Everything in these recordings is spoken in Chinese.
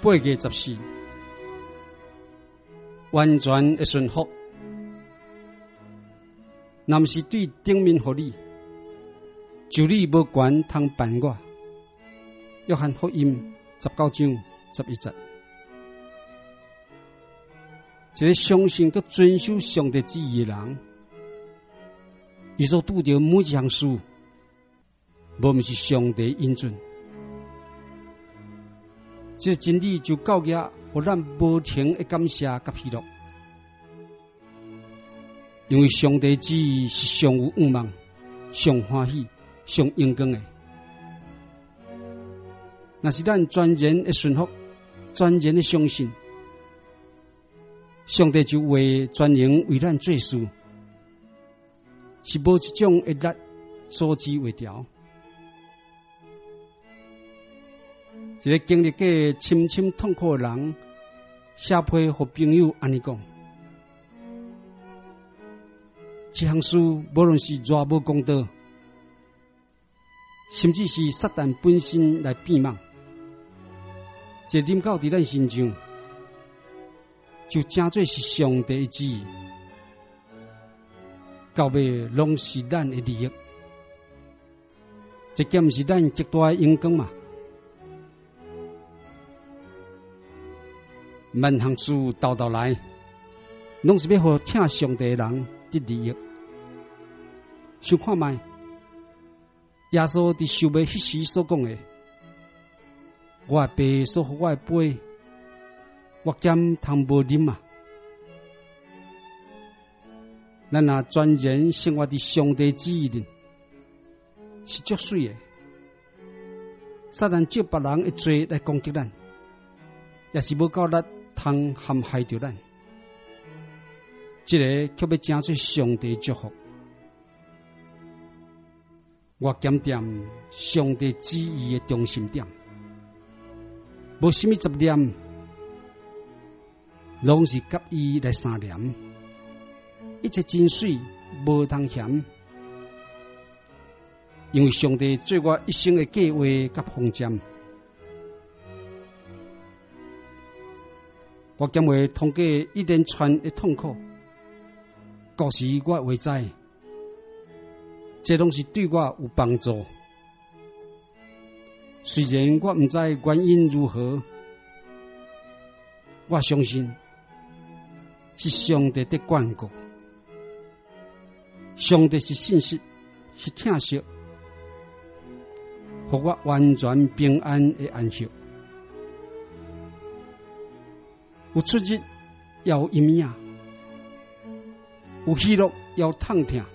8月14，完全的顺服。若毋是对顶面互你，就你无权通办我。约翰福音19章11节。一个相信佮遵守上帝旨意的人，伊所拄着每一项事，无毋是上帝恩准。这个真理就教育互咱无停的感谢甲喜乐，因为上帝旨意是上有愿望、上欢喜、上荣光的。若是咱全然的顺服、全然的相信，上帝就会专营为咱做事，是无一种的力所指为条。一个经历过深深痛苦的人，写批和朋友安尼讲：这项事无论是偌无公道，甚至是撒旦本身来变梦，这临到伫咱身上，就真做是上帝的旨意，到尾拢是咱的利益。这件毋是咱极大的荣光嘛？万项事斗斗来，拢是要互听上帝的人得利益。想看卖，耶稣伫受卖迄时所讲的：“我的爸所予我的杯，我减通无啉嘛。”咱若全然生活伫上帝旨意里，是足水的。撒旦借别人的罪来攻击咱，也是无够力通陷害着咱。这个却要真做上帝祝福。我检点上帝旨意的中心点，无什么杂念，拢是甲伊来相连。一切真水，无通嫌。因为上帝做我一生的计划甲方针，我将会通过一连串的痛苦，告诉我会知，这拢是对我有帮助。虽然我毋知原因如何，我相信是上帝的眷顾。上帝是信实，是疼惜，互我完全平安的安息。有出日，也有阴影；有喜乐，也有痛痛。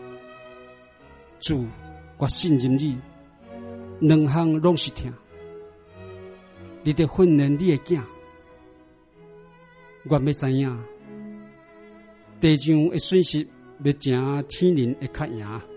主，我信任你，两项拢是痛。你得训练你的囝，我要知影，地上的损失要成天人的较赢。